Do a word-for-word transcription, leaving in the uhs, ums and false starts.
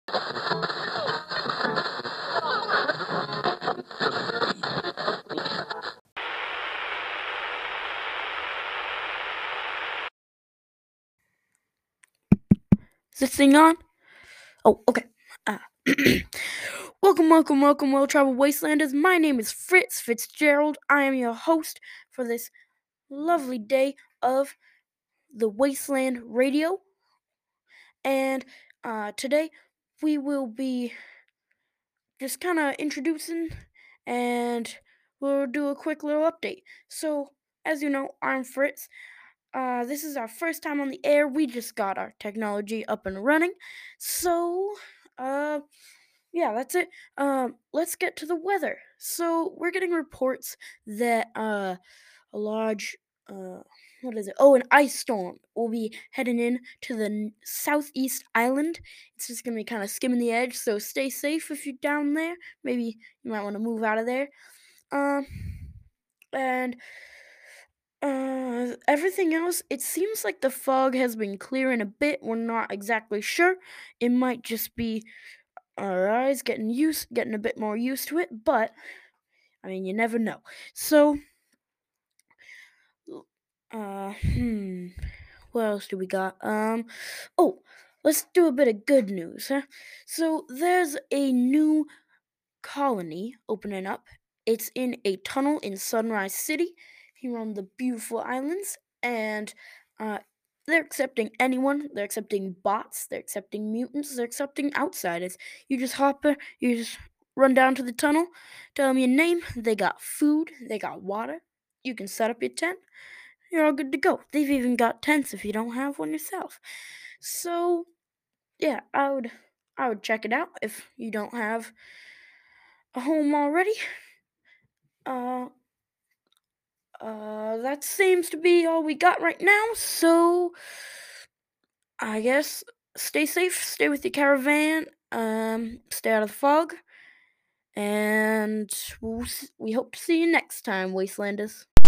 Is this thing on? Oh, okay. Uh, welcome, welcome, welcome, well traveled wastelanders. My name is Fritz Fitzgerald. I am your host for this lovely day of the Wasteland Radio. And uh, today we will be just kind of introducing and we'll do a quick little update. So, as you know, I'm Fritz. Uh, this is our first time on the air. We just got our technology up and running. So, uh, yeah, that's it. Um, let's get to the weather. So we're getting reports that uh, a large, uh, what is it? Oh, an ice storm will be heading in to the n- southeast island. It's just gonna be kind of skimming the edge. So stay safe if you're down there. Maybe you might want to move out of there. Um, and uh, everything else, it seems like the fog has been clearing a bit. We're not exactly sure. It might just be our eyes getting used, getting a bit more used to it. But I mean, you never know. So, uh, hmm, what else do we got? Um, oh, let's do a bit of good news, huh? So there's a new colony opening up. It's in a tunnel in Sunrise City, here on the beautiful islands, and uh, they're accepting anyone. They're accepting bots. They're accepting mutants. They're accepting outsiders. You just hop in. You just run down to the tunnel. Tell them your name. They got food. They got water. You can set up your tent. You're all good to go. They've even got tents if you don't have one yourself. So yeah, I would I would check it out if you don't have a home already. Uh, uh, that seems to be all we got right now. So I guess stay safe, stay with your caravan, um, stay out of the fog, and we'll, s- we hope to see you next time, Wastelanders.